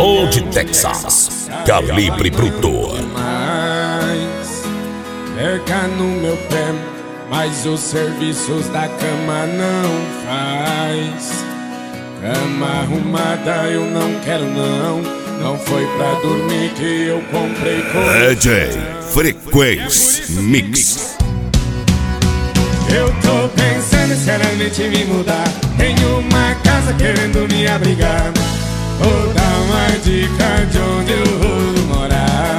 direto de Texas, Calibre Bruto. Pega no meu pé, mas os serviços da cama não faz. Cama arrumada eu não quero não. Não foi pra dormir que eu comprei com DJ Frequência Mix. Eu tô pensando em seriamente me mudar. Tenho uma casa querendo me abrigar. Vou dar uma dica de onde eu vou morar.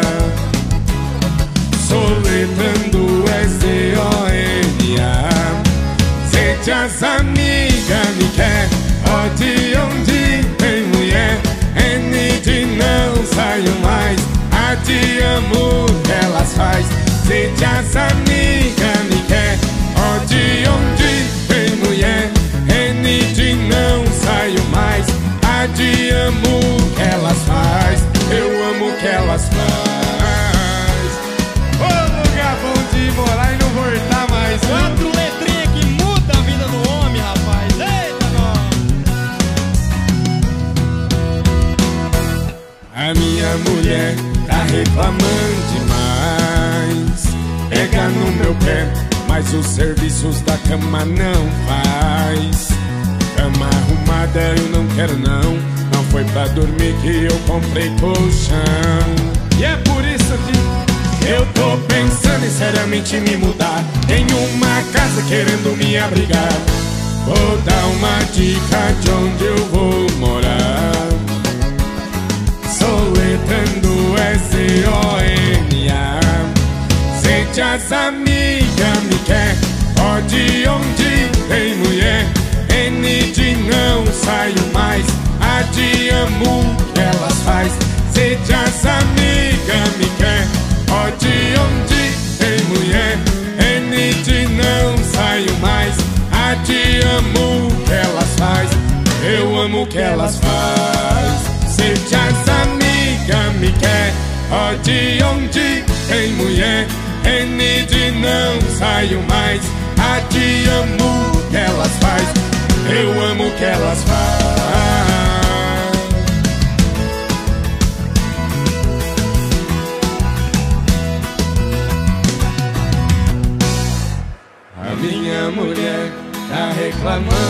Soletrando S-O-N-A. Sente as amigas me quer. Ó de onde tem mulher. N de não saio mais. A te amo que elas faz. Sente as amigas me quer. Ó de onde tem mulher. N de não saio mais. A te amo que elas faz. Eu amo que elas faz. Ô lugar bom de morar e não voltar mais. Quatro letrinhas que muda a vida do homem, rapaz. Eita, nós. A minha mulher tá reclamando demais. Pega no meu pé, mas os serviços da cama não faz. Cama arrumada eu não quero não. Não foi pra dormir que eu comprei colchão. E é por isso que eu tô pensando em seriamente me mudar. Tenho uma casa querendo me abrigar. Vou dar uma dica de onde eu vou morar. Soletrando S-O-N-A. Sente as amigas me quer. Ó de onde tem mulher. N de não saio mais. A de amo que elas faz. Sente as amigas me quer. Ó de onde tem mulher. N de não saio mais. A de amo que elas faz. Eu amo que elas faz. Sente as amigas me quer. Ó de onde tem mulher. N de não saio mais. A te amo que elas faz. Eu amo que elas faz. A minha mulher tá reclamando